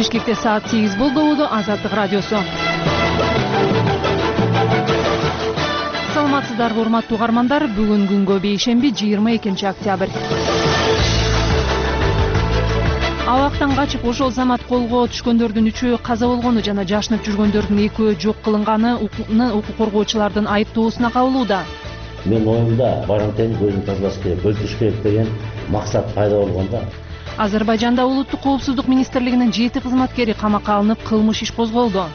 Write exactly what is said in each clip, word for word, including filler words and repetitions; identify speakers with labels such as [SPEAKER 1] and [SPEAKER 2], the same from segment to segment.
[SPEAKER 1] Бишкекте саат сегиз болду. Азаттык радиосу. Саламатсыздарбы урматтуу угармандар. Бүгүн күнгө бейшемби жыйырма экинчи октябрь. Абактан качып ошол замат колго түшкөндөрдүн үчөө каза болгону жана жашынып жүргөндөрдүн экөө жок кылынганы укук коргоочулардын айыптоосуна кабылууда.
[SPEAKER 2] Мен оюмда барантени көзүн тазалаш керек, өлтүрүш керек деген максат пайда болгондо.
[SPEAKER 1] Азербайжанда улуттук коопсуздук министрлигинин жети кызматкери камакка алынып, кылмыш иш козголду.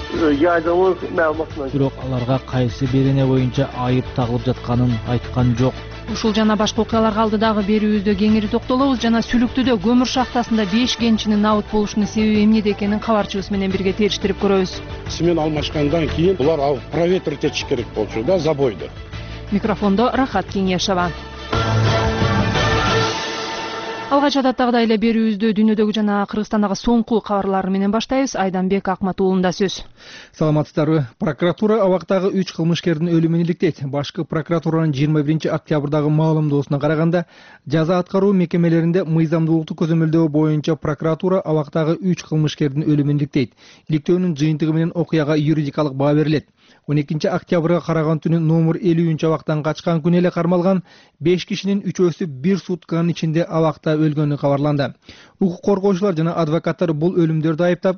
[SPEAKER 3] Бирок аларга кайсы берене боюнча айып тагылып жатканын айткан жок.
[SPEAKER 1] Ушул жана башка окуяларга алдыдагы берүүбүздө кеңири токтолобуз. Жана Сүлүктүдө көмүр шахтасында беш кенчинин набыт болушунун себеби эмнеде экенин кабарчыбыз менен бирге териштирип көрөбүз.
[SPEAKER 4] Смен алмашкандан кийин булар алып проветрить этиш керек болчу да, забойду.
[SPEAKER 1] Микрофондо Рахат Кеңешова. Алгач адаттагыдай эле берүүбүздү дүйнөдөгү жана Кыргызстандагы соңку кабарлар менен баштайбыз. Айданбек Акматуулунда сөз.
[SPEAKER 5] Саламатсыздарбы. Прокуратура абактагы үч кылмышкердин өлүмүн иликтейт. Башкы прокуратуранын жыйырма биринчи октябрдагы маалымдоосуна караганда, жаза аткаруу мекемелеринде мыйзамдуулукту көзөмөлдөө боюнча прокуратура абактагы үч кылмышкердин өлүмүн иликтейт. Иликтөөнүн жыйынтыгы менен окуяга юридикалык баа берилет. он экинчи октябрга караган түнү номер элүүнчү абактан качкан күнү эле кармалган беш кишинин үчөөсү бир сутканын ичинде абакта өлгөнү кабарланды. Укук коргоочулар жана адвокаттар бул өлүмдөрдү айыптап,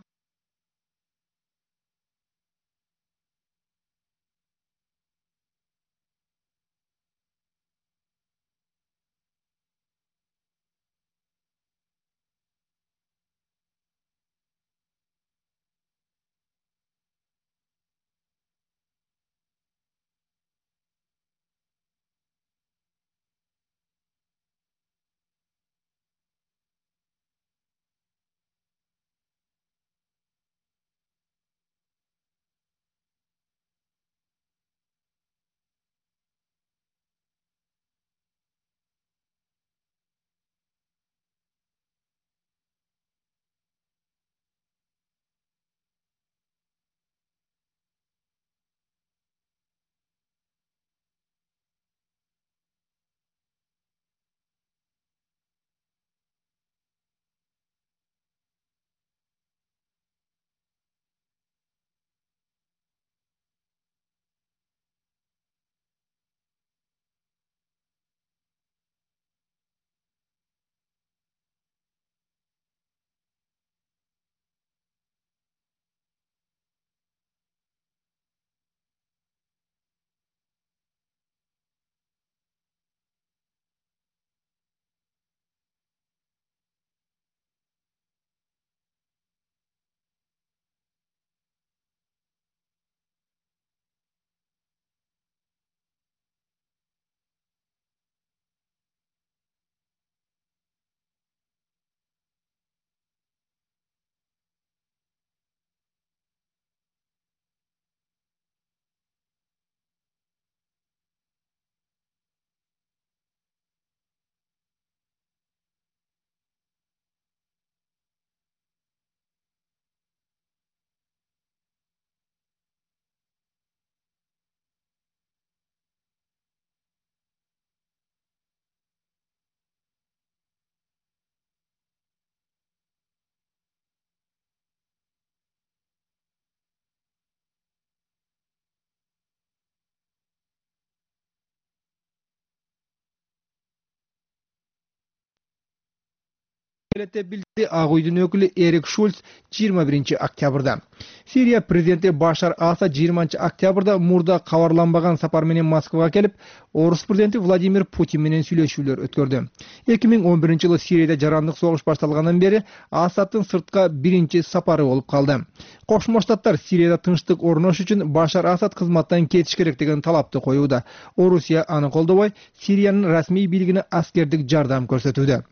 [SPEAKER 5] билди Ак үйдүн өкүлү Эрик Шульц жыйырма биринчи октябрда. Сирия президенти Башар Асад жыйырманчы октябрда мурда кабарланбаган сапар менен Москвага келип, Орус президенти Владимир Путин менен сүйлөшүүлөр өткөрдү. эки миң он биринчи жылы Сирияда жарандык согуш башталгандан бери Асадтын сыртка биринчи сапары болуп калды. Кошмо Штаттар Сирияда тынчтык орнош үчүн Башар Асад кызматтан кетиш керек деген талапты коюуда. Орусия аны колдобой, Сириянын расмий бийлигине аскердик жардам көрсөтүүдө.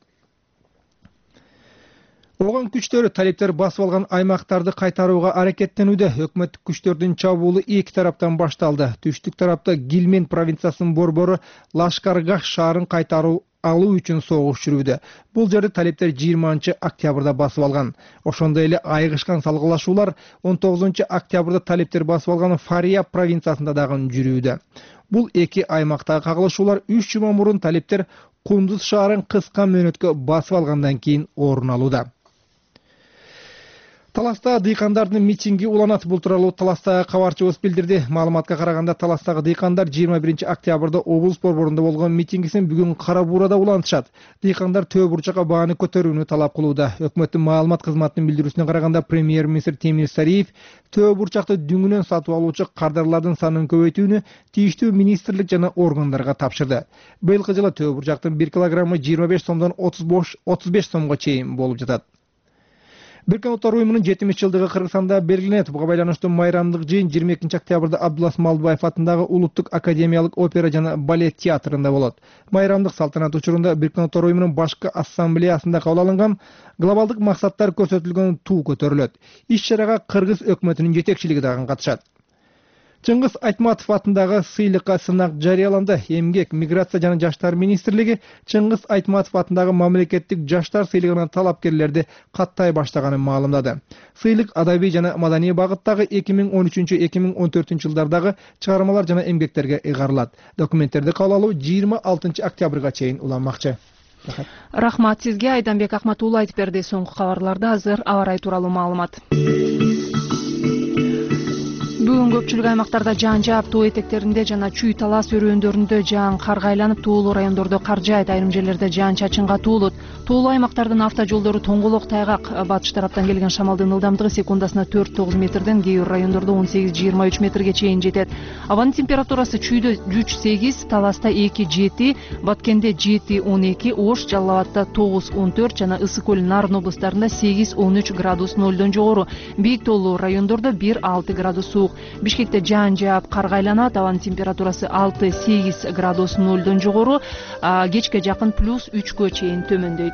[SPEAKER 5] Оган күчтөрү талиптер басып алган аймактарды кайтарууга аракеттенүүдө. Өкмөттүк күчтөрдүн чабуулу эки тараптан башталды. Түштүк тарапта Гилмен провинциясынын борбору Лашкаргах шаарын кайтаруу алуу үчүн согуш жүрүүдө. Бул жерди талиптер жыйырманчы октябрда басып алган. Ошондой эле айыгышкан салгылашуулар он тогузунчу октябрда талиптер басып алган Фария провинциясында дагы жүрүүдө. Бул эки аймактагы кагылышуулар үч жума мурун талиптер Кундуз шаарын кыска мөөнөткө басып алгандан кийин орун алууда. Таластагы дыйкандардын митинги уланат. Бул тууралуу Таластагы кабарчыбыз билдирди. Маалыматка караганда Таластагы дыйкандар жыйырма биринчи октябрда облус борборунда болгон митингисин бүгүн Кара Буурада улантышат. Дыйкандар төө бурчакка бааны көтөрүүнү талап кылууда. Өкмөттүн маалымат кызматынын билдирүүсүнө караганда премьер-министр Темир Сариев төө бурчакты дүңүнөн сатып алуучу кардарлардын санын көбөйтүүнү тийиштүү министрлик жана органдарга тапшырды. Быйылкы жылы төө бурчактын бир килограммы жыйырма беш сомдон отуз беш сомго чейин болуп жатат. Бириккен Улуттар уюмунун жетимиш жылдыгы Кыргызстанда белгиленет. Буга байланыштуу майрамдык жыйын жыйырма экинчи октябрда Абдулас Малдыбаев атындагы Улуттук академиялык опера жана балет театрында болот. Майрамдык салтанат учурунда Бириккен Улуттар уюмунун башкы ассамблеясында кабыл алынган глобалдык максаттар көрсөтүлгөн туу көтөрүлөт. Иш-чарага Кыргыз өкмөтүнүн жетекчилиги дагы катышат. Чыңгыз Айтматов атындагы сыйлыкка сынак жарыяланды. Эмгек, миграция жана жаштар министрлиги Чыңгыз Айтматов атындагы мамлекеттик жаштар сыйлыгына талапкерлерди каттай баштаганын маалымдады. Сыйлык адабий жана маданий багыттагы эки миң он үчүнчү — эки миң он төртүнчү жылдардагы чыгармалар жана эмгектерге ыйгарылат. Документтерди кабыл алуу жыйырма алтынчы октябрга чейин уланмакчы.
[SPEAKER 1] Рахмат сизге. Айданбек Акматуулу айтып берди. Соңку кабарларда азыр аба ырайы тууралуу маалымат. Бүгүн көпчүлүк аймактарда жаан жаап, тоо этектеринде жана Чүй талас өрөөндөрүндө жаан карга айланып, тоолуу райондордо кар жаайт, айрым жерлерде жаан чачынга туулут. Тоолуу аймактардын автожолдору тоңголок тайгак. Батыш тараптан келген шамалдын ылдамдыгы секундасына төрт тогуз метрден, кээ бир райондордо он сегиз жыйырма үч метрге чейин жетет. Абанын температурасы Чүйдө үч сегиз, Таласта эки жети, Баткенде жети он эки, Ош, Жалал Абадта тогуз он төрт жана Ысык көл, Нарын облустарында сегиз он үч градус нолдон жогору. Бийик тоолуу райондордо бир алты градус суук. Бишкекте жаан жаап, карга айланат. Абанын температурасы алты сегиз градус нолдон жогору. Кечке жакын плюс үчкө чейин төмөндөйт.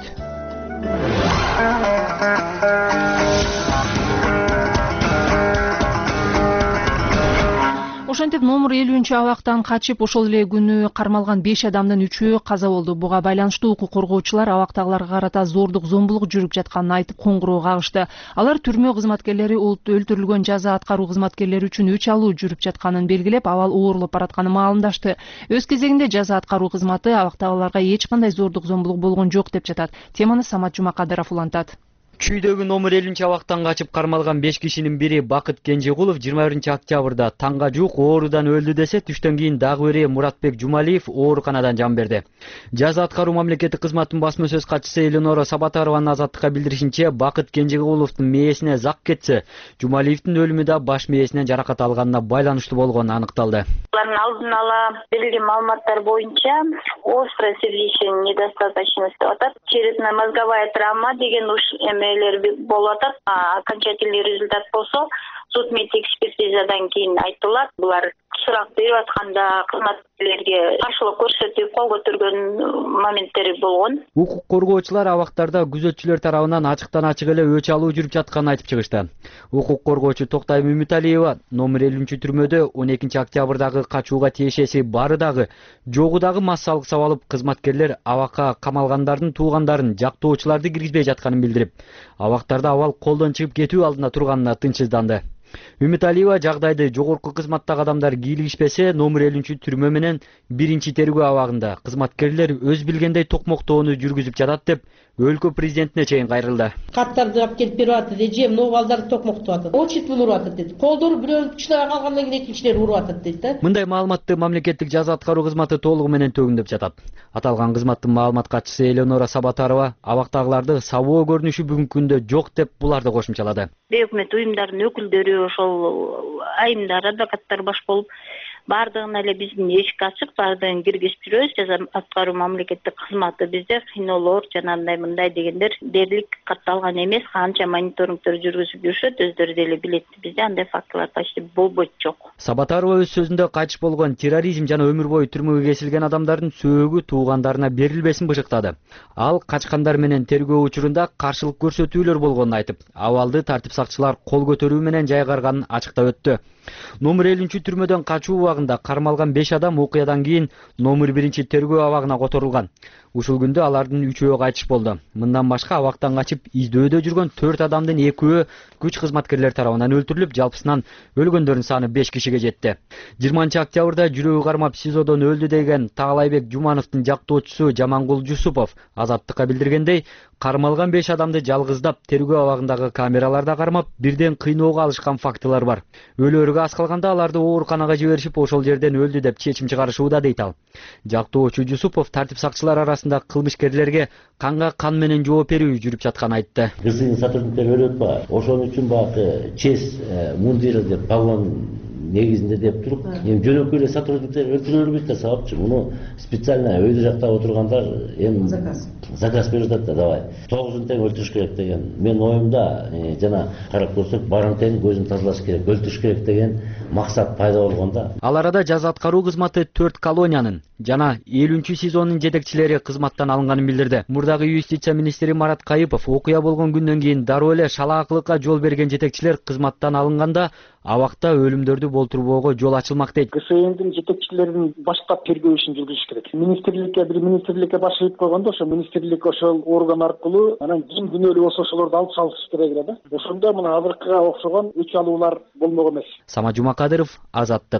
[SPEAKER 1] Ошентип номер элүүнчү абактан качып, ошол эле күнү кармалган беш адамдын үчөө каза болду. Буга байланыштуу укук коргоочулар абактагыларга карата зордук, зомбулук жүрүп жатканын айтып коңгуроо кагышты. Алар түрмө кызматкерлери өлтүрүлгөн жаза аткаруу кызматкерлери үчүн өч алуу жүрүп жатканын белгилеп, абал ооруп баратканын маалымдашты. Өз кезегинде жаза аткаруу кызматы абактагыларга эч кандай зордук, зомбулук болгон жок деп жатат. Теманы Самат Жумакадыров улантат.
[SPEAKER 6] Чүйдөгү номер элүүнчү абактан качып кармалган беш кишинин бири Бакыт Кенжегулов жыйырма биринчи октябрда таңга жуук оорудан өлдү десе, түштөн кийин дагы бири Муратбек Жумалиев ооруканадан жан берди. Жаза аткаруу мамлекеттик кызматтын басма сөз катчысы Эленора Сабатарованын Азаттыкка билдиришинче, Бакыт Кенжегуловдун мээсине зак кетсе, Жумалиевдин өлүмү да баш мээсинен жаракат алганына байланыштуу болгону аныкталды.
[SPEAKER 7] Алардын алдын ала берилген маалыматтар боюнча острая сердечная недостаточность деп атат. Черепно-мозговая травма деген уш эмелер болуп атат. Окончательный результат болсо судмед экспертизадан кийин айтылат. Булар сурак берип атканда кызматкерлерге каршылык көрсөтүп кол көтөргөн моменттери болгон.
[SPEAKER 6] Укук коргоочулар абактарда күзөтчүлөр тарабынан ачыктан ачык эле өч алуу жүрүп жатканын айтып чыгышты. Укук коргоочу Токтайым Үмүталиева номер элүүнчү түрмөдө он экинчи октябрдагы качууга тиешеси бары дагы, жогу дагы массалык сабалып, кызматкерлер абакка камалгандардын туугандарын, жактоочуларды киргизбей жатканын билдирип, абактарда абал колдон чыгып кетүү алдында турганына тынчсызданды. Үмүталиева жагдайды жогорку кызматтагы адамдар кийлигишпесе, номер элүүнчү түрмө менен биринчи тергөө абагында кызматкерлер өз билгендей токмоктоону жүргүзүп жатат деп өлкө президентине чейин кайрылды.
[SPEAKER 8] Каттарды алып келип берип атат, эже мына балдарды токмоктоп атат. Очит уруп атат деди. Колдору бирөөнү чыдабай калгандан кийин экинчилери уруп атат дейт да.
[SPEAKER 6] Мындай маалыматты мамлекеттик жаза аткаруу кызматы толугу менен төгүндөп жатат. Аталган кызматтын маалымат катчысы Эленора Сабатарова абактагыларды сабоо көрүнүшү бүгүнкү күндө жок деп буларды кошумчалады.
[SPEAKER 7] Өкмөт уюмдарынын өкүлдөрү, ошол айымдар, адвокаттар баш болуп бардыгына эле биздин эшик ачык, бардыгын киргизип жүрөбүз. Жаза аткаруу мамлекеттик кызматы бизде кыйноолор жана андай мындай дегендер дээрлик катталган эмес. Канча мониторингдер жүргүзүп жүрүшөт, өздөрү деле билет. Бизде андай фактылар почти болбойт, жок.
[SPEAKER 6] Сабатарова өз сөзүндө кайтыш болгон терроризм жана өмүр бою түрмөгө кесилген адамдардын сөөгү туугандарына берилбесин бышыктады. Ал качкандар менен тергөө учурунда каршылык көрсөтүүлөр болгонун айтып, абалды тартип сакчылар кол көтөрүү менен жайгарганын ачыктап өттү. Номер элүүнчү түрмөдөн качуу убагында кармалган беш адам окуядан кийин номер биринчи тергөө абагына которулган. Ушул күндө алардын үчөө кайтыш болду. Мындан башка абактан качып издөөдө жүргөн төрт адамдын экөө күч кызматкерлер тарабынан өлтүрүлүп, жалпысынан өлгөндөрдүн саны беш кишиге жетти. жыйырманчы октябрда жүрөгү кармап СИЗОдон өлдү деген Таалайбек Жумановдун жактоочусу Жамангул Жусупов Азаттыкка билдиргендей, кармалган беш адамды жалгыздап тергөө абагындагы камераларда кармап, бирден кыйноого алышкан фактылар бар. Өлөөргө аз калганда аларды ооруканага жиберишип, ошол жерден өлдү деп чечим чыгарышууда дейт ал. Жактоочу Жусупов тартип сакчылар арасында кылмышкерлерге канга кан менен жооп берүү жүрүп жатканын айтты.
[SPEAKER 2] ГСИ сотрудниктери өлүп атпайбы? Ошон үчүн баягы честь мундиры деп погон негизинде деп туруп, эми жөнөкөй эле сотрудниктер өлтүрө бербейт да, сабапчы. Муну специально өйдө жакта отургандар эми заказ заказ берип атат да, давай. тогузун тең өлтүрүш керек деген. Мен оюмда жана карап көрсөк, барантен көзүн тазалаш керек, өлтүрүш керек деген максат пайда болгондо.
[SPEAKER 6] Ал арада жаза аткаруу кызматы төрт колониянын жана элүүнчү СИЗОнун жетекчилери кызматтан алынганын билдирди. Мурдагы юстиция министри Марат Кайыпов окуя болгон күндөн кийин дароо эле шалаакылыкка жол берген жетекчилер кызматтан алынганда абакта өлүмдөрдү болтурбоого жол ачылмак дейт.
[SPEAKER 9] ГСИндин жетекчилерин баштап тергөө ишин жүргүзүш керек. Министрликке бир министрликке баш ийип койгондо, ошо министрлик ошол орган аркылуу анан ким күнөөлүү болсо ошолорду алып салыш керек эле да. Ошондо мына азыркыга окшогон үч алуулар болмок эмес.
[SPEAKER 6] Самат Жумакадыров, Азаттык.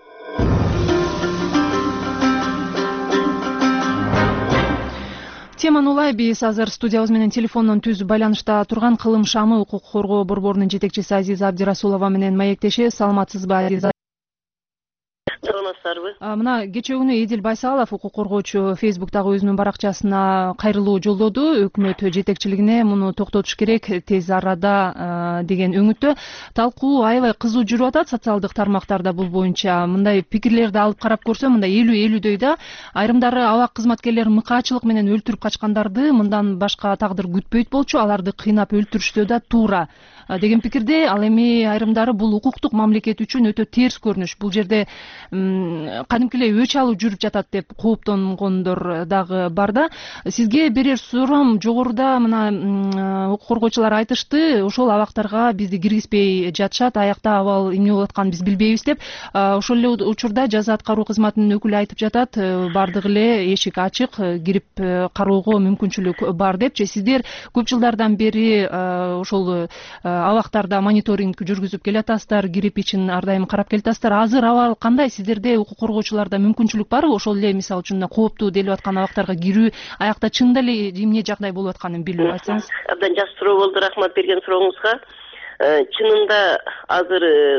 [SPEAKER 1] Теманы улай, биз азыр студиябыз менен телефондон түз байланышта турган Кылым Шамы укук коргоо борборунун жетекчиси Азиза Абдирасулова менен маектеши. Саламатсызбы, Азиза?
[SPEAKER 10] Саламатсыздарбы?
[SPEAKER 1] Мына кечээ күнү Эдил Байсалов, укук коргоочу, Фейсбуктагы өзүнүн баракчасына кайрылуу жолдоду. Өкмөт жетекчилигине муну токтотуш керек тез арада деген өңүттө. Талкуу аябай кызуу жүрүп атат социалдык тармактарда бул боюнча. Мындай пикирлерди алып карап көрсөм, мындай элүү элүүдөй да. Айрымдары абак кызматкерлери мыкаачылык менен өлтүрүп качкандарды мындан башка тагдыр күтпөйт болчу, аларды кыйнап өлтүрүштө да туура деген пикирде. Ал эми айрымдары бул укуктук мамлекет үчүн өтө терс көрүнүш. Бул жерде кадимки эле өч алуу жүрүп жатат деп кооптонгондор дагы бар да. Сизге берер суроом, жогоруда мына укук коргоочулар айтышты, ошол абактарга бизди киргизбей жатышат, аякта абал эмне болуп атканын биз билбейбиз деп. Ошол эле учурда жаза аткаруу кызматынын өкүлү айтып жатат, бардыгы эле эшик ачык, кирип кароого мүмкүнчүлүк бар депчи. Сиздер көп жылдардан бери ошол абактарда мониторинг жүргүзүп келатасыздар, кирип ичин ар дайым карап келатасыздар. Азыр абал кандай? Сиздерде укук коргоочуларда мүмкүнчүлүк барбы? Ошол эле мисалы үчүн кооптуу делип аткан абактарга кирүү, аякта чынында эле эмне жагдай болуп атканын билүү айтсаңыз.
[SPEAKER 10] Абдан жакшы суроо болду, рахмат берген сурооңузга. Чынында азыр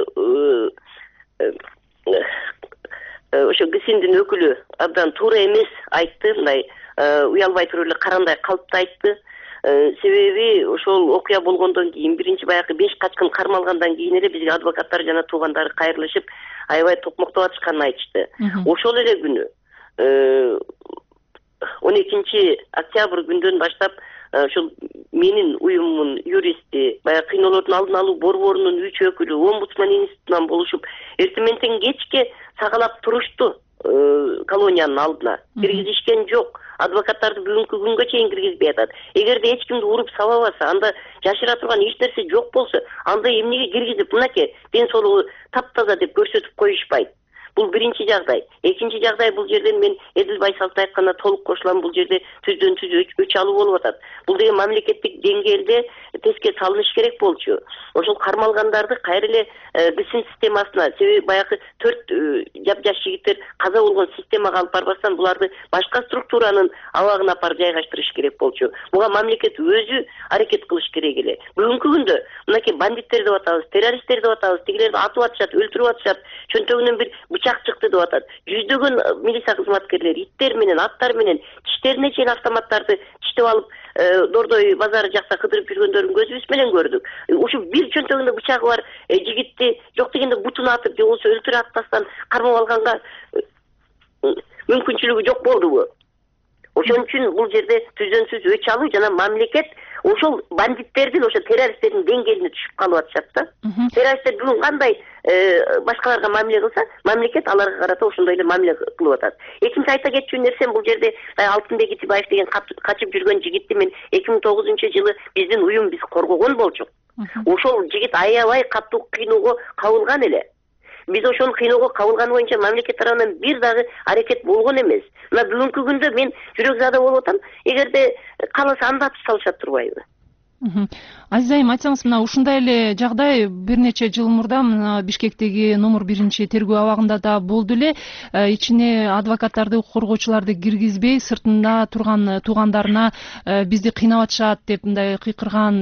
[SPEAKER 10] ошо ГСИндин өкүлү абдан туура эмес айтты, мындай уялбай туруп эле карандай калыпты айтты. Себеби ошол окуя болгондон кийин биринчи баягы беш качкын кармалгандан кийин эле бизге адвокаттар жана туугандары кайрылышып, аябай токмоктоп атышканын айтышты. Ошол эле күнү он экинчи октябрь күндөн баштап ошол менин уюмумдун юристи, баягы кыйноолордун алдын алуу борборунун үч өкүлү омбудсман институтунан болушуп, эртеменден кечке сагалап турушту колониянын алдына. Киргизишкен жок. Адвокаттарды бүгүнкү күнгө чейин киргизбей атат. Эгерде эч кимди уруп сабабаса, анда жашыра турган эч нерсе жок болсо, анда эмнеге киргизип, мынакей ден соолугу таптаза деп көрсөтүп коюшпайт? Бул биринчи жагдай. Экинчи жагдай, бул жерден мен Эдил Байсаловдун айтканына толук кошулам. Бул жерде түздөн түз өч алуу болуп атат. Бул деген мамлекеттик деңгээлде теске салыныш керек болчу. Ошол кармалгандарды кайра эле ГСИН системасына, себеби баягы төрт жап-жаш жигиттер каза болгон системага алып барбастан буларды башка структуранын абагына апарып жайгаштырыш керек болчу. Буга мамлекет өзү аракет кылыш керек эле. Бүгүнкү күндө мынакей бандиттер деп атабыз, террористтер деп атабыз, тигилерди атып атышат, өлтүрүп атышат, чөнтөгүнөн бир бычак чыкты деп атат. Жүздөгөн милиция кызматкерлери иттер менен, аттар менен тиштерине чейин автоматтарды тиштеп алып, Дордой базары жакта кыдырып жүргөндөрүн көзүбүз менен көрдүк. Ушу бир чөнтөгүндө бычагы бар жигитти жок дегенде бутун атып, же болбосо өлтүрүп атпастан кармап алганга мүмкүнчүлүгү жок болдубу? Ошон үчүн бул жерде түздөн түз өч алуу жана мамлекет ошол бандиттердин, ошо террористтердин деңгээлине түшүп калып атышат да. Террористтер бүгүн кандай башкаларга мамиле кылса, мамлекет аларга карата ошондой эле мамиле кылып атат. Экинчи айта кетчү нерсем, бул жерде Алтынбек Итибаев деген качып жүргөн жигитти мен эки миң тогузунчу жылы биздин уюм биз коргогон болчук. Ошол жигит аябай катуу кыйноого кабылган эле. биз ошону кыйноого кабылганы боюнча мамлекет тарабынан бир дагы аракет болгон эмес. Мына бүгүнкү күндө мен жүрөк заада болуп атам. Эгерде кааласа анда атып салышат турбайбы?
[SPEAKER 1] Азиз айым, айтсаңыз, мына ушундай эле жагдай бир нече жыл мурда мына Бишкектеги номер биринчи тергөө абагында да болду эле. Ичине адвокаттарды, укук коргоочуларды киргизбей, сыртында турган туугандарына бизди кыйнап атышат деп мындай кыйкырган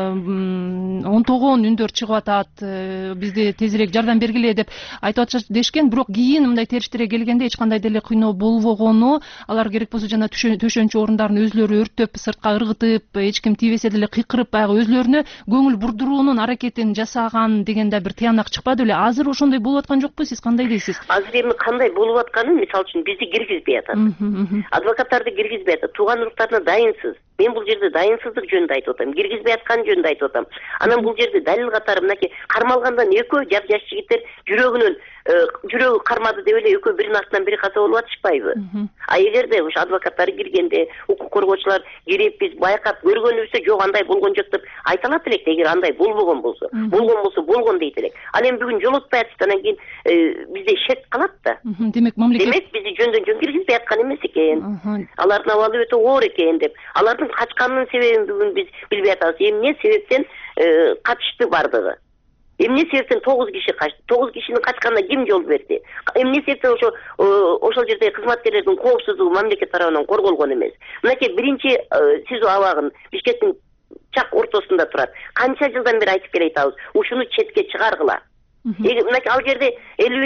[SPEAKER 1] онтогон үндөр чыгып атат. Бизди тезирээк жардам бергиле деп айтып атышат дешкен, бирок кийин мындай териштирээ келгенде эч кандай деле кыйноо болбогону, алар керек болсо жана төшөнчү орундарын өзлөрү өрттөп, сыртка ыргытып, эч ким тийбесе деле кыйкырып баягы өзлөрүнө көңүл бурдуруунун аракетин жасаган деген да бир тыянак чыкпады беле? Азыр ошондой болуп аткан жокпу? Сиз кандай дейсиз?
[SPEAKER 10] Азыр эми кандай болуп атканын, мисалы үчүн бизди киргизбей атат. Адвокаттарды киргизбей атат. Тууган уруктарына дайынсыз. Мен бул жерде дайынсыздык жөнүндө айтып атам. Киргизбей аткан жөнүндө айтып атам. Анан бул жерде далил катары мынакей кармалгандан экөө жап жаш жигиттер жүрөгүнөн жүрөгү кармады деп эле экөө биринин артынан бири каза болуп атышпайбы? А эгерде ушу адвокаттар киргенде, укук коргоочулар кирип, биз байкап көргөнүбүздө жок андай болгон жок деп айта алат элек, эгер андай болбогон болсо. Болгон болсо болгон дейт элек. Ал эми бүгүн жолотпай атышты, анан кийин бизде шек калат да.
[SPEAKER 1] Демек мамлекет
[SPEAKER 10] Демек бизди жөндөн жөн киргизбей аткан эмес экен. Алардын абалы өтө оор экен деп. Алардын качканынын себебин бүгүн биз билбей атабыз. Эмне себептен качышты бардыгы? Эмне себептен тогуз киши качты? тогуз кишинин качканына ким жол берди? Эмне себептен ошо ошол жердеги кызматкерлердин коопсуздугу мамлекет тарабынан корголгон эмес? Мынакей биринчи СИЗО абагын Бишкектин чак ортосунда турат. Канча жылдан бери айтып келе атабыз, ушуну четке чыгаргыла. Мынакей ал жерде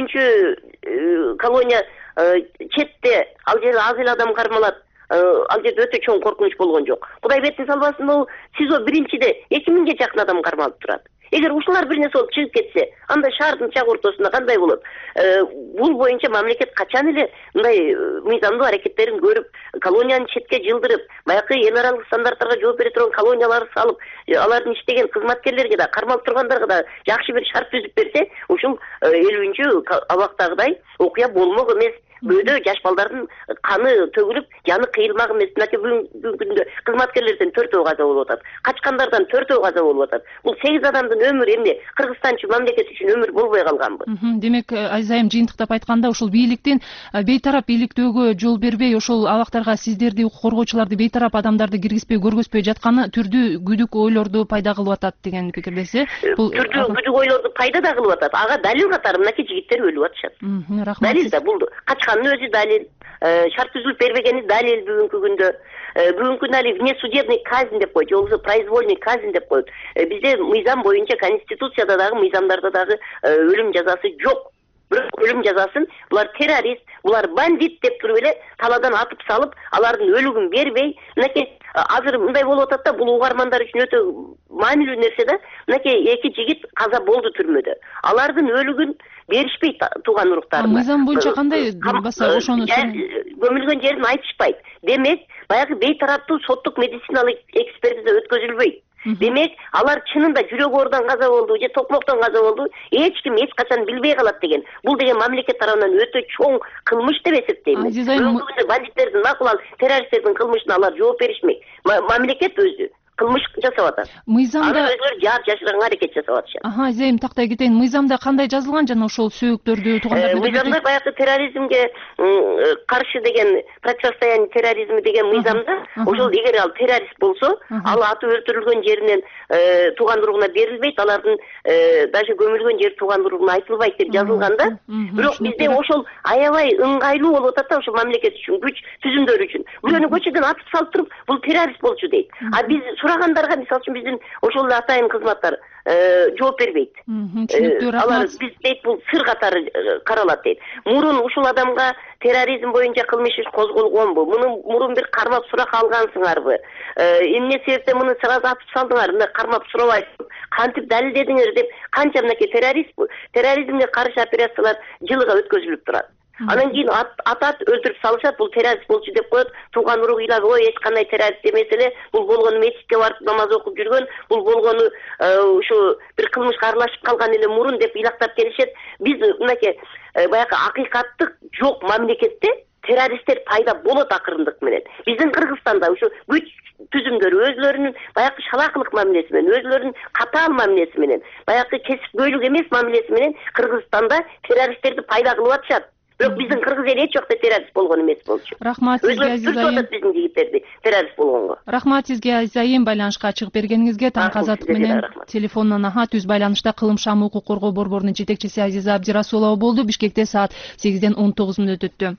[SPEAKER 10] элүүнчү колония четте, ал жерде аз эле адам кармалат. Ал жерде өтө чоң коркунуч болгон жок. Кудай бетин салбасын, бул СИЗО биринчиде эки миңге жакын адам кармалып турат. Эгер ушулар бир нерсе болуп чыгып кетсе, анда шаардын чак ортосунда кандай болот? Бул боюнча мамлекет качан эле мындай мыйзамдуу аракеттерин көрүп, колонияны четке жылдырып, баягы эл аралык стандарттарга жооп бере турган колонияларды салып, алардын иштеген кызматкерлерге да, кармалып тургандарга да жакшы бир шарт түзүп берсе, ушул элүүнчү абактагыдай окуя болмок эмес. Бөөдө жаш балдардын каны төгүлүп, жаны кыйылмак эмес. Мынакей бүгүнкү күндө кызматкерлерден төртөө каза болуп атат. Качкандардан төртөө каза болуп атат. Бул сегиз адамдын өмүрү эмне Кыргызстанчы мамлекет үчүн өмүр болбой калганбы?
[SPEAKER 1] Демек, Азиз айым, жыйынтыктап айтканда, ушул бийликтин бейтарап бийликтөөгө жол бербей, ошол абактарга сиздерди, укук коргоочуларды, бейтарап адамдарды киргизбей, көргөзбөй жатканы түрдүү күдүк ойлорду пайда кылып атат деген пикирдесиз. Бул
[SPEAKER 10] түрдүү күдүк ойлорду пайда да кылып атат. Ага далил катары мынакей жигиттер өлүп атышат. Далил да бул качканын өзү далил, шарт түзүлүп бербегени далил бүгүнкү күндө. Бүгүнкү күндө али внесудебный казнь деп коет, же болбосо произвольный казнь деп коет. Бизде мыйзам боюнча, конституцияда дагы, мыйзамдарда дагы өлүм жазасы жок. Бирок өлүм жазасын булар террорист, булар бандит деп туруп эле талаадан атып салып, алардын өлүгүн бербей, мынакей азыр мындай болуп атат да, бул угармандар үчүн өтө маанилүү нерсе да. Мынакей эки жигит каза болду түрмөдө. Алардын өлүгүн беришпейт тууган уруктарына.
[SPEAKER 1] Мыйзам боюнча кандай баса ошону
[SPEAKER 10] көмүлгөн жерин айтышпайт. Демек, баягы бейтараптуу соттук медициналык экспертиза өткөзүлбөйт. Демек, алар чынында жүрөк оорудан каза болду же токмоктон каза болду, эч ким эч качан билбей калат деген. Бул деген мамлекет тарабынан өтө чоң кылмыш деп эсептейм. Бүгүнкү бандиттердин, макул ал террористтердин кылмышына алар жооп беришмек. Мамлекет өзү кылмыш жасап атат.
[SPEAKER 1] Мыйзамда
[SPEAKER 10] аны өзүлөрү жаап жашырганга аракет жасап атышат.
[SPEAKER 1] Аха, Азайым, тактай кетейин. Мыйзамда кандай жазылган жана ошол сөөктөрдү туугандарды
[SPEAKER 10] мыйзамда баягы терроризмге каршы деген, противостояние терроризму деген мыйзамда ошол эгер ал террорист болсо, ал атып өлтүрүлгөн жеринен тууган уругуна берилбейт, алардын даже көмүлгөн жери тууган уругуна айтылбайт деп жазылган да. Бирок бизде ошол аябай ыңгайлуу болуп атат да, ошол мамлекет үчүн, күч түзүмдөр үчүн. Бирөөнү көчөдөн атып салып туруп, бул террорист болчу дейт. А биз сурагандарга, мисалы үчүн биздин ошол атайын кызматтар жооп бербейт. Алар биз дейт, бул сыр катары каралат дейт. Мурун ушул адамга терроризм боюнча кылмыш иш козголгонбу? Муну мурун бир кармап сурак алгансыңарбы? Эмне себептен муну сразу атып салдыңар? Мына кармап сурабай кантип далилдедиңер деп канча мынакей террорист терроризмге каршы операциялар жылыга өткөзүлүп турат. Анан кийин атат, өлтүрүп салышат, бул террорист болчу деп коет. Тууган уругу ыйлап, ой, эч кандай террорист эмес эле, бул болгону мечитке барып намаз окуп жүргөн, бул болгону ушу бир кылмышка аралашып калган эле мурун деп ыйлактап келишет. Биз мынакей баягы акыйкаттык жок мамлекетте террористтер пайда болот акырындык менен. Биздин Кыргызстанда ушу күч түзүмдөр өзлөрүнүн баягы шалакылык мамилеси менен, өзлөрүнүн катаал мамилеси менен, баягы кесипкөйлүк эмес мамилеси менен Кыргызстанда террористтерди пайда кылып атышат. Бирок биздин кыргыз эли эч жакта террорист болгон эмес болчу.
[SPEAKER 1] Рахмат сизге, Азиз айым.
[SPEAKER 10] Биздин жигиттерди террорист болгонго.
[SPEAKER 1] Рахмат сизге, Азиз айым, байланышка чыгып бергениңизге. Таңкы азаттык менен телефондон аха түз байланышта Кылым шамы укук коргоо борборунун жетекчиси Азиза Абдирасулова болду. Бишкекте саат сегизден он тогуз мүнөт өттү.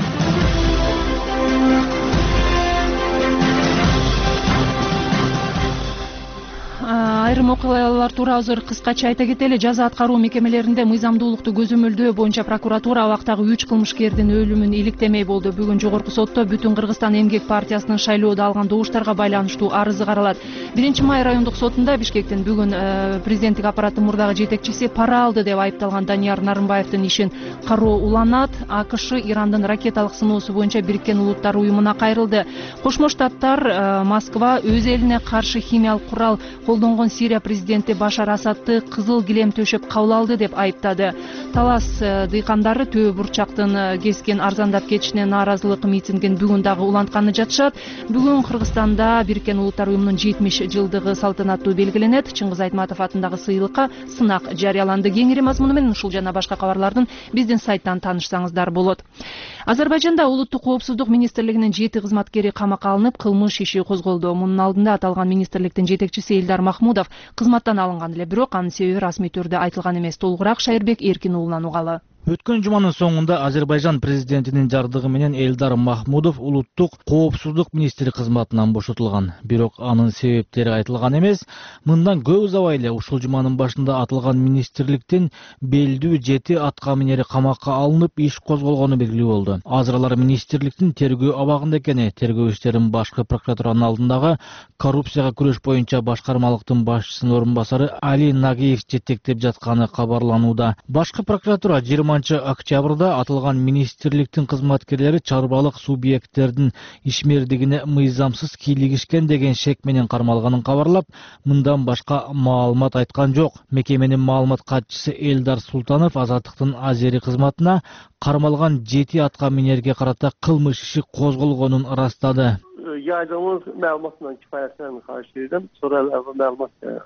[SPEAKER 1] Айрым окуялар тууралуу азыр кыскача айта кетели. Жаза аткаруу мекемелеринде мыйзамдуулукту көзөмөлдөө боюнча прокуратура абактагы үч кылмышкердин өлүмүн иликтемей болду. Бүгүн жогорку сотто Бүтүн Кыргызстан эмгек партиясынын шайлоодо алган добуштарга байланыштуу арызы каралат. биринчи май райондук сотунда Бишкектин бүгүн президенттик аппараттын мурдагы жетекчиси пара алды деп айыпталган Данияр Нарымбаевдин ишин кароо уланат. АКШ Ирандын ракеталык сыноосу боюнча Бириккен Улуттар уюмуна кайрылды. Кошмо Штаттар Москва өз элине каршы химиялык курал колдонгон Сирия президенти Башар Асадты кызыл килем төшөп кабыл алды деп айыптады. Талас дыйкандары Төө бурчактын кескен арзандап кетишине нааразылык митингин бүгүн дагы улантканы жатышат. Бүгүн Кыргызстанда Бириккен Улуттар уюмунун жетимиш жылдыгы салтанаттуу белгиленет. Чыңгыз Айтматов атындагы сыйлыкка сынак жарыяланды. Кеңири мазмуну менен ушул жана башка кабарлардын биздин сайттан таанышсаңыздар болот. Азербайжанда улуттук коопсуздук министрлигинин жети кызматкери камакка алынып, кылмыш иши козголду. Мунун алдында аталган министрликтин жетекчиси Элдар Махмудов кызматтан алынган эле, бирок анын себеби расмий түрдө айтылган эмес. Толугураак Шайырбек Эркин уулунан угалы.
[SPEAKER 3] Өткөн жуманын соңунда Азербайжан президентинин жардыгы менен Элдар Махмудов улуттук коопсуздук министри кызматынан бошотулган. Бирок анын себептери айтылган эмес. Мындан көп убай эле ушул жуманын башында атылган министрликтин белдүү жети аткаминери камакка алынып, иш козголгону белгилүү болду. Азыр алар министрликтин тергөө абагында экени, тергөө иштерин башкы прокуратуранын алдындагы коррупцияга күрөш боюнча башкармалыктын башчысынын орун басары Али Нагиев жетектеп жатканы кабарланууда. Башкы прокуратура жыйырма октябрда атылган министрликтин кызматкерлери чарбалык субъекттердин ишмердигине мыйзамсыз кийлигишкен деген шек менен кармалганын кабарлап, мындан башка маалымат айткан жок. Мекеменин маалымат катчысы Элдар Султанов Азаттыктын Азери кызматына кармалган жети аткаминерге карата кылмыш иши козголгонун ырастады.
[SPEAKER 11] Yaydığımız məlumatla kifayətlənə qarşılayırdım. Sonra məlumat.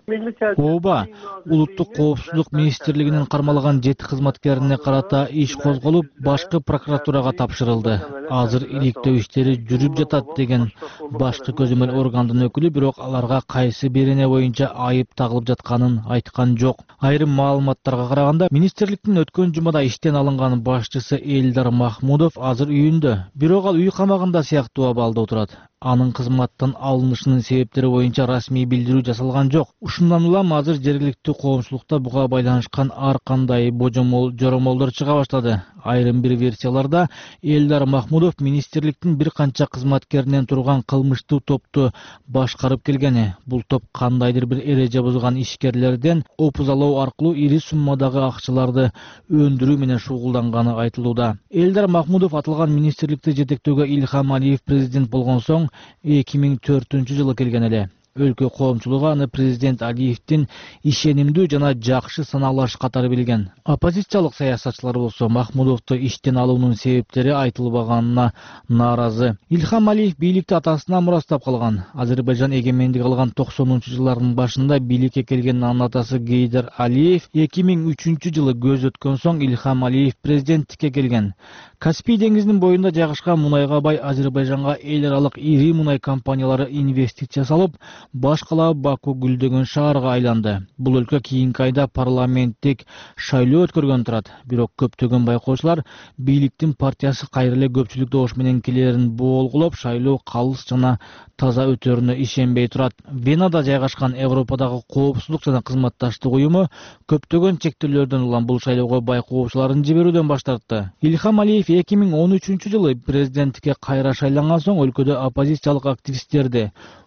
[SPEAKER 3] Ооба, улуттук коопсуздук министрлигинин кармалган жети кызматкерине карата иш козголуп, башкы прокуратурага тапшырылды. Азыр иликтөө иштери жүрүп жатат деген башкы көзөмөл органдын өкүлү, бирок аларга кайсы бирине боюнча айып тагылып жатканын айткан жок. Айрым маалыматтарга караганда, министрликтин өткөн жумада иштен алынган башчысы Элдар Махмудов азыр үйүндө, бирок ал үй камагында сыяктуу абалда отурат. Анын кызматтан алынышынын себептери боюнча расмий билдирүү жасалган жок. Ушундан улам азыр жергиликтүү коомчулукта буга байланышкан ар кандай божомол, жоромолдор чыга баштады. Айрым бир версияларда Элдар Махмудов министрликтин бир канча кызматкеринен турган кылмыштуу топту башкарып келгени. Бул топ кандайдыр бир эреже бузган ишкерлерден опузалоо аркылуу ири суммадагы акчаларды өндүрүү менен шугулданганы айтылууда. Элдар Махмудов атылган министрликти жетектөөгө Илхам Алиев президент болгон соң эки миң төртүнчү жылы келген эле. Өлкө коомчулугу аны президент Алиевдин ишенимдүү жана жакшы саналаш катары билген. Оппозициялык саясатчылар болсо Махмудовду иштен алуунун себептери айтылбаганына нааразы. Илхам Алиев бийликти атасынан мурастап калган. Азербайжан эгемендик алган токсонунчу жылдардын башында бийликке келген анын атасы Гейдар Алиев эки миң үчүнчү жылы көз өткөн соң Илхам Алиев президенттикке келген. Каспий деңизинин боюнда жайгашкан мунайга бай Азербайжанга эл аралык ири мунай компаниялары инвестиция салып, башкалап Баку гүлдөгөн шаарга айланды. Бул өлкө кийинки айда парламенттик шайлоо өткөргөн турат. Бирок көптөгөн байкоочулар бийликтин партиясы кайра эле көпчүлүк добуш менен келерин болгулоп, шайлоо калыс жана таза өтөрүнө ишенбей турат. Венада жайгашкан Европадагы коопсуздук жана кызматташтык уюму көптөгөн чектөөлөрдөн улам бул шайлоого байкоочуларын жиберүүдөн баш тартты. Илхам Алиев эки миң он үчүнчү жылы президенттикке кайра шайланган соң өлкөдө оппозициялык активисттерди,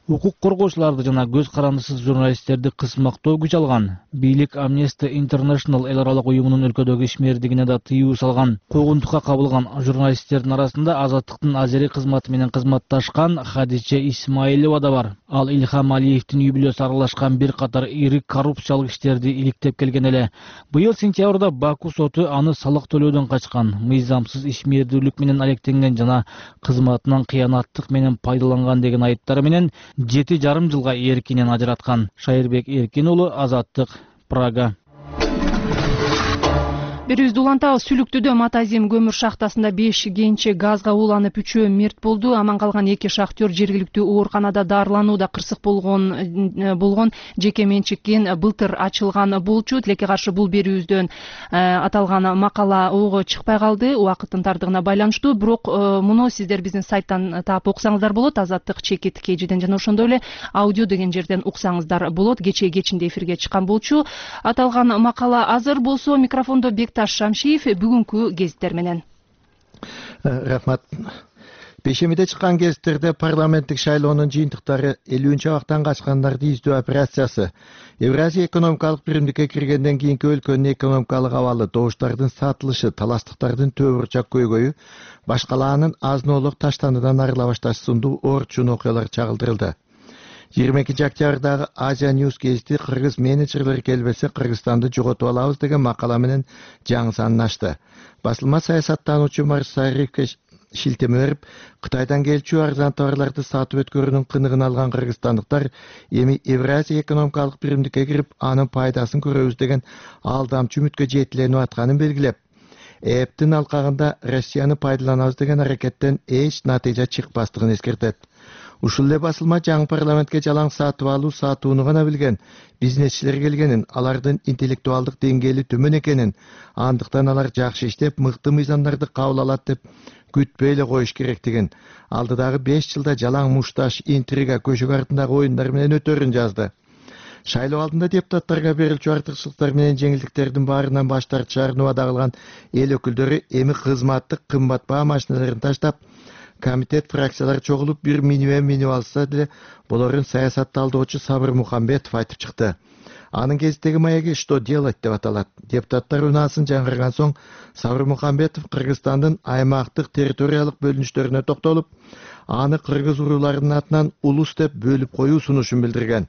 [SPEAKER 3] укук коргоочуларды жана көз карандысыз журналисттерди кысмактоо күч алган. Бийлик Amnesty International эл аралык уюмунун өлкөдөгү ишмердигине да тыюу салган. Куугунтукка кабылган журналисттердин арасында Азаттыктын азери кызматы менен кызматташкан Хадиче Исмаилова да бар. Ал Илхам Алиевдин үй бүлөсү аралашкан бир катар ири коррупциялык иштерди иликтеп келген эле. Быйыл сентябрда Баку соту аны салык төлөөдөн качкан, мыйзамсыз ишмердүүлүк менен алектенген жана кызматынан кыянаттык менен пайдаланган деген айыптары менен жети жарым жылга эркинен ажыраткан. Шайырбек Эркин уулу, Азаттык, Прага.
[SPEAKER 1] Берүүбүздү улантабыз. Сүлүктүдө Матазим көмүр шахтасында беш кенчи газга ууланып үчөө мерт болду. Аман калган эки шахтер жергиликтүү ооруканада дарыланууда. Кырсык болгон болгон жеке менчиккен былтыр ачылган болчу. Тилекке каршы бул берүүбүздөн аталган макала ого чыкпай калды убакыттын тардыгына байланыштуу. Бирок муну сиздер биздин сайттан таап окусаңыздар болот. Азаттык чекит кежиден жана ошондой эле аудио деген жерден уксаңыздар болот. Кечээ кечинде эфирге чыккан болчу. Аталган макала азыр болсо микрофондо Бекташ Шамшиев бүгүнкү гезиттер менен.
[SPEAKER 12] Рахмат. Бешемиде чыккан гезиттерде парламенттик шайлоонун жыйынтыктары элүүнчү абактан качкандарды издөө операциясы, Евразия экономикалык биримдикке киргенден кийинки өлкөнүн экономикалык абалы, добуштардын сатылышы, таластыктардын төбө бурчак көйгөйү, башкалаанын азын-оолук таштануудан арыла башташы сындуу орчун окуялар чагылдырылды. жыйырма экинчи октябрдагы Азия News гезити кыргыз менеджерлер келбесе Кыргызстанды жоготуп алабыз деген макала менен жаңы санын ачты. Басылма саясаттануучу Марсариевке шилтеме берип, Кытайдан келчү арзан товарларды сатып өткөрүүнүн кыныгын алган кыргызстандыктар эми Евразия экономикалык биримдикке кирип, анын пайдасын көрөбүз деген алдамчы үмүткө жетиленип атканын белгилеп, эптин алкагында Россияны пайдаланабыз деген аракеттен эч натыйжа чыкпастыгын эскертет. Ушул эле басылма жаңы парламентке жалаң сатып алуу сатууну гана билген бизнесчилер келгенин, алардын интеллектуалдык деңгээли төмөн экенин, андыктан алар жакшы иштеп, мыкты мыйзамдарды кабыл алат деп күтпөй эле коюш керектигин, алдыдагы беш жылда жалаң мушташ, интрига, көчөк артындагы оюндар менен өтөрүн жазды. Шайлоо алдында депутаттарга берилчү артыкчылыктар менен жеңилдиктердин баарынан баш тартышаарын убада кылган эл өкүлдөрү эми кызматтык кымбат баа машиналарын таштап, комитет фракциялар чогулуп бир минибен минип алса деле болорун саясатты алдоочу Сабыр Мухамбетов айтып чыкты. Анын кезиттеги маяги «Что делать» деп аталат. Депутаттар унаасын жаңгырган соң Сабыр Мухамбетов Кыргызстандын аймактык территориялык бөлүнүштөрүнө токтолуп, аны кыргыз урууларынын атынан улус деп бөлүп коюу сунушун билдирген.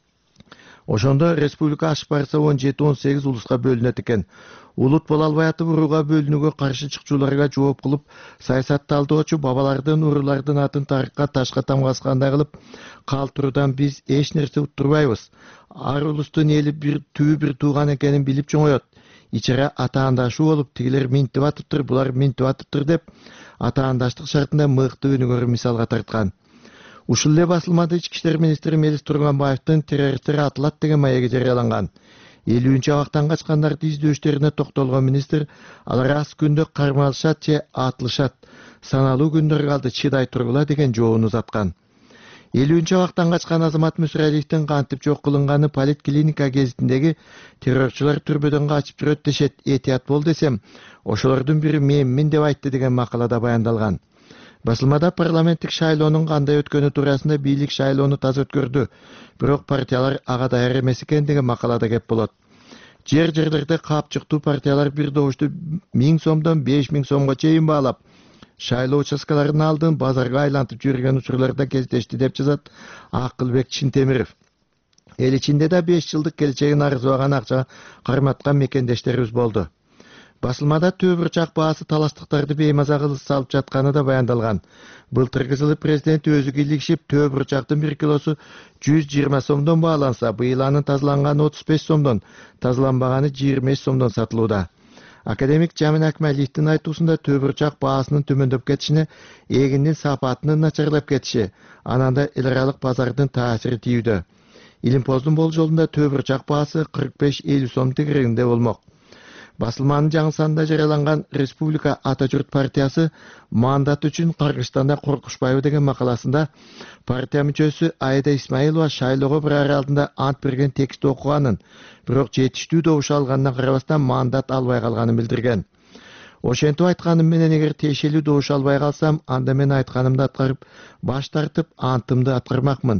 [SPEAKER 12] Ошондо республика ашып барса он жети он сегиз улуска бөлүнөт экен. Улут боло албай атып урууга бөлүнүүгө каршы чыкчуларга жооп кылып, саясатты алдоочу бабалардын, уруулардын атын тарыхка ташка тамгаскандай кылып калтыруудан биз эч нерсе уттурбайбыз. Ар улустун эли бир түбү бир тууган экенин билип чоңоет. Ичара атаандашуу болуп, тигилер минтип атыптыр, булар минтип атыптыр деп атаандаштык шартында мыкты өнүгөр мисалга тарткан. Ушул эле басылмада ички иштер министри Мелис Турганбаевдин террористтер атылат деген маеги жарыяланган. элүүнчү абактан качкандарды издөө иштерине токтолгон министр, алар аз күндө кармалышат же атылышат, саналуу күндөр калды, чыдай тургула деген жообун узаткан. элүүнчү абактан качкан Азамат Мүсүрәлиевдин кантип жок кылынганы Политклиника гезитиндеги террорчулар түрбөдөн качып жүрөт дешет, этият бол десем, ошолордун бири менмин деп айтты деген макалада баяндалган. Басылмада парламенттик шайлоонун кандай өткөнү туурасында бийлик шайлоону таза өткөрдү, бирок партиялар ага даяр эмес экен деген макалада кеп болот. Жер жерлерде капчыктуу партиялар бир добушту миң сомдон беш миң сомго чейин баалап, шайлоо участкаларынын алдын базарга айлантып жүргөн учурларда кездешти деп жазат Акылбек Чинтемиров. Эл ичинде да беш жылдык келечегин арзубаган акча карматкан мекендештерибиз болду. Басылмада төбө бурчак баасы таластыктарды беймаза кылып салып жатканы да баяндалган. Былтыркы жылы президент өзү кийлигишип, төбө бурчактын бир килосу жүз жыйырма сомдон бааланса, быйыл анын тазаланганы отуз беш сомдон, тазаланбаганы жыйырма беш сомдон сатылууда. Академик Жамин Акмалиевдин айтуусунда төбө бурчак баасынын төмөндөп кетишине эгиндин сапатынын начарлап кетиши, анан да эл аралык базардын таасири тийүүдө. Илимпоздун болжолунда төбө бурчак баасы кырк беш элүү сом тегерегинде болмок. Басылманын жаңы санында жарыяланган Республика Ата журт партиясы мандат үчүн Кыргызстанда коркушпайбы деген макаласында партия мүчөсү Айда Исмаилова шайлоого бир ай алдында ант берген текстти окуганын, бирок жетиштүү добуш алганына карабастан мандат албай калганын билдирген. Ошентип айтканым менен эгер тиешелүү добуш албай калсам, анда мен айтканымды аткарып, баш тартып, антымды аткармакмын.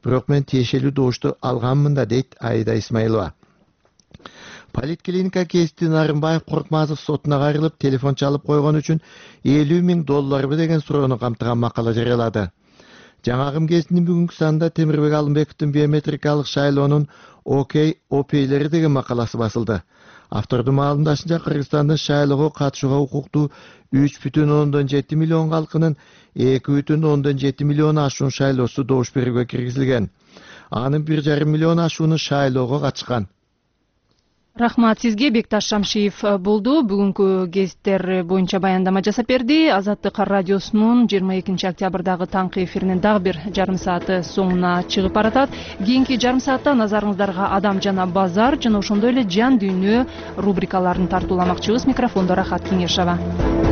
[SPEAKER 12] бирок мен тиешелүү добушту алганмын да, дейт Аида Исмаилова. Политклиника кести Нарымбаев Коркмазов сотуна кайрылып, телефон чалып койгон үчүн элүү миң долларбы деген суроону камтыган макала жарыялады. Жаңагым кезинин бүгүнкү санында Темирбек Алымбековдун биометрикалык шайлоонун окей опейлери деген макаласы басылды. Автордун маалымдашынча, Кыргызстандын шайлоого катышууга укуктуу үч бүтүн ондон жети миллион калкынын эки бүтүн ондон жети миллион ашуун шайлоосу добуш берүүгө киргизилген. Анын бир жарым миллион ашууну шайлоого катышкан.
[SPEAKER 1] Рахмат сизге. Бекташ Шамшиев болду. Бүгүнкү гезиттер боюнча баяндама жасап берди. Азаттык радиосунун жыйырма экинчи октябрдагы таңкы эфиринин дагы бир жарым сааты соңуна чыгып баратат. Кийинки жарым саатта назарыңыздарга адам жана базар жана ошондой эле жан дүйнө рубрикаларын тартууламакчыбыз. Микрофондо Рахат Кеңешова.